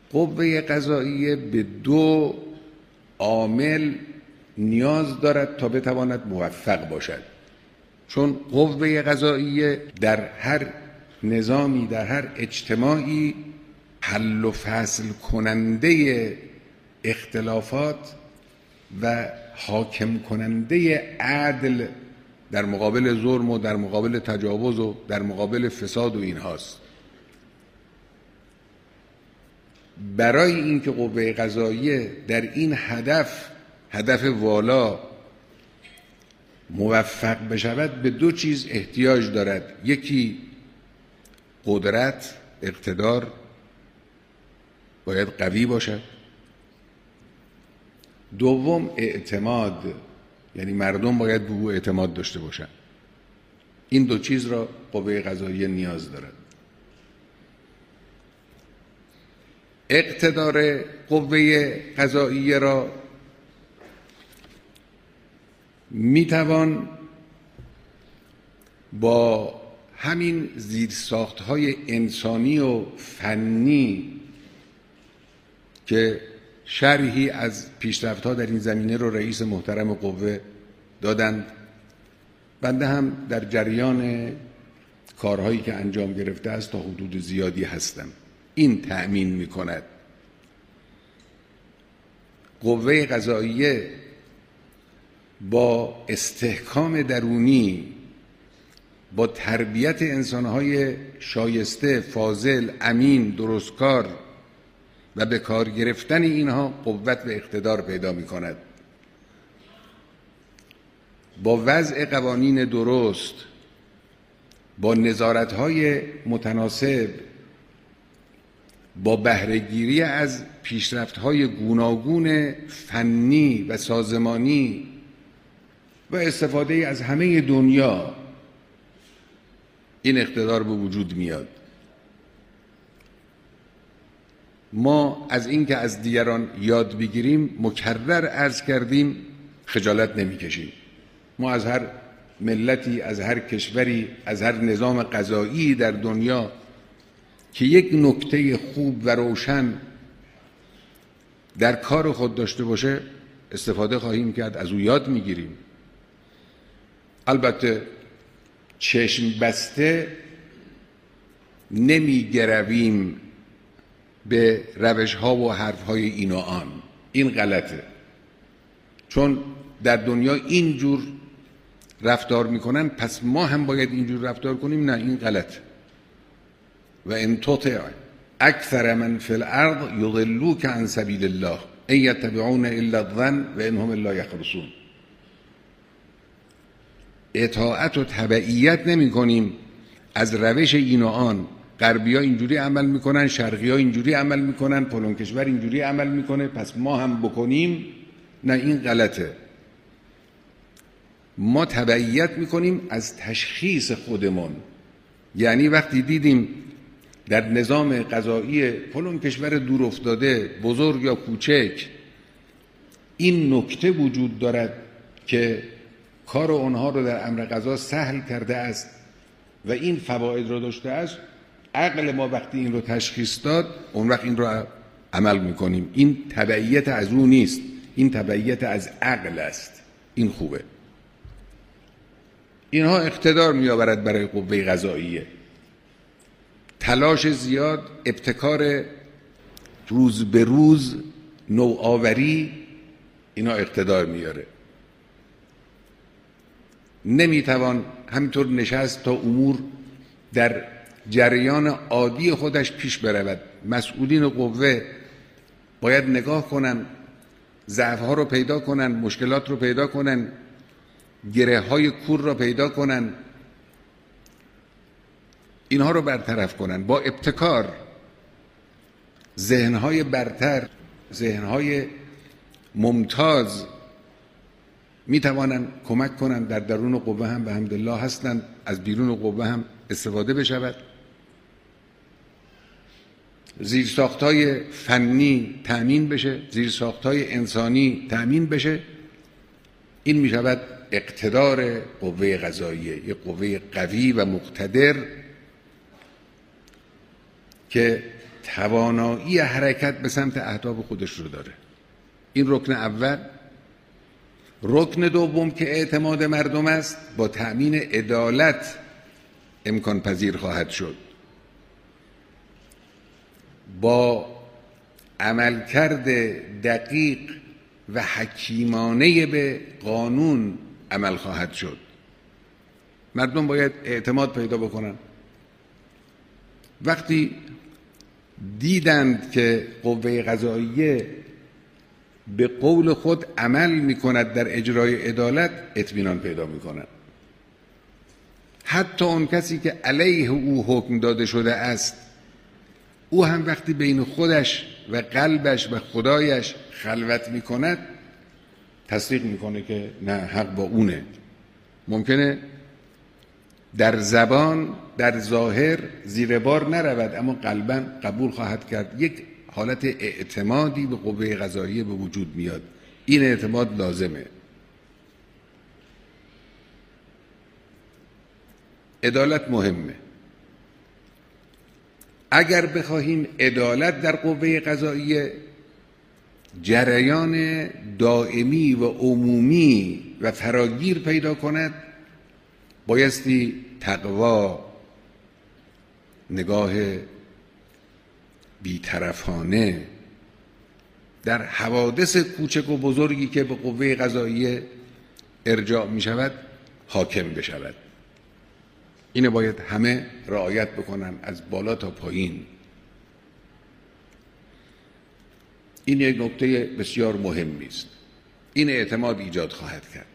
قوه قضاییه به دو عامل نیاز دارد تا بتواند موفق باشد. چون قوه قضاییه در هر نظامی، در هر اجتماعی حل و فصل کننده اختلافات و حاکم کننده عدل در مقابل ظلم و در مقابل تجاوز و در مقابل فساد و اینهاست. برای اینکه قوه قضاییه در این هدف والا موفق بشود به دو چیز احتیاج دارد. یکی قدرت، اقتدار باید قوی باشد. دوم اعتماد، یعنی مردم باید به او اعتماد داشته باشند. این دو چیز را قوه قضاییه نیاز دارد. اقتدار قوه قضاییه را میتوان با همین زیرساخت‌های انسانی و فنی که شرحی از پیشرفت‌ها در این زمینه رو رئیس محترم قوه دادند، بنده هم در جریان کارهایی که انجام گرفته است تا حدود زیادی هستم. این تأمین می‌کند قوه قضاییه با استحکام درونی، با تربیت انسان‌های شایسته، فاضل، امین، درستکار و به کار گرفتن اینها قوت و اقتدار پیدا می‌کند. با وضع قوانین درست، با نظارت‌های متناسب، با بهره‌گیری از پیشرفت‌های گوناگون فنی و سازمانی و استفاده از همه دنیا این اقتدار به وجود میاد. ما از اینکه از دیگران یاد بگیریم مکرر عرض کردیم خجالت نمی‌کشیم. ما از هر ملتی، از هر کشوری، از هر نظام قضایی در دنیا که یک نکته خوب و روشن در کار خود داشته باشه استفاده خواهیم کرد، از او یاد میگیریم. البته چشم بسته نمیگرویم به روش ها و حرف های این و آن. این غلطه، چون در دنیا اینجور رفتار میکنن پس ما هم باید اینجور رفتار کنیم. نه، این غلطه. و ان تطع اکثر من فی الارض یضلوک عن سبیل الله ان یتبعون الا الظن و ان هم الا یخرصون. اطاعت و تبعیت نمی کنیم از روش این و آن. غربی ها اینجوری عمل میکنن، شرقی ها اینجوری عمل میکنن، فلان کشور اینجوری عمل میکنه پس ما هم بکنیم. نه، این غلطه. ما تبعیت میکنیم از تشخیص خودمون. یعنی وقتی دیدیم در نظام قضایی فلان کشور دور افتاده، بزرگ یا کوچک، این نکته وجود دارد که کار اونها رو در امر قضا سهل کرده است و این فواید رو داشته است، عقل ما وقتی این رو تشخیص داد اون وقت این رو عمل میکنیم. این تبعیت از او نیست، این تبعیت از عقل است. این خوبه. اینها اقتدار میآورد برای قوه قضاییه. تلاش زیاد، ابتکار روز به روز، نوآوری، اینا اقتدار میاره. نمیتوان همینطور نشست تا امور در جریان عادی خودش پیش برود. مسئولین قوه باید نگاه کنن، ضعف‌ها رو پیدا کنن، مشکلات رو پیدا کنن، گره‌های کور رو پیدا کنن، اینها رو برطرف کنن. با ابتکار ذهن‌های برتر، ذهن‌های ممتاز میتوانند کمک کنند در درون قوه هم به حمدالله هستند، از بیرون قوه هم استفاده بشود. زیرساخت‌های فنی تأمین بشه، زیرساخت‌های انسانی تأمین بشه. این میشود اقتدار قوه قضاییه، یک قوه قوی و مقتدر که توانایی حرکت به سمت اهداف خودش رو داره. این رکن اول. رکن دوم که اعتماد مردم است، با تأمین عدالت امکان پذیر خواهد شد. با عملکرد دقیق و حکیمانه به قانون عمل خواهد شد. مردم باید اعتماد پیدا بکنن. وقتی دیدند که قوه قضاییه به قول خود عمل میکند در اجرای عدالت، اطمینان پیدا میکنند. حتی اون کسی که علیه او حکم داده شده است، او هم وقتی بین خودش و قلبش و خدایش خلوت میکند، تصدیق میکنه که نه، حق با اونه. ممکنه در زبان، در ظاهر زیر بار نرود، اما قلباً قبول خواهد کرد. یک حالت اعتمادی به قوه قضاییه به وجود میاد. این اعتماد لازمه. عدالت مهمه. اگر بخواهیم عدالت در قوه قضاییه جریان دائمی و عمومی و فراگیر پیدا کند، بایستی تقوا، نگاه بی‌طرفانه در حوادث کوچک و بزرگی که به قوه قضاییه ارجاع می شود حاکم بشود. اینو باید همه رعایت بکنن، از بالا تا پایین. این یک نکته بسیار مهمی است. این اعتماد ایجاد خواهد کرد.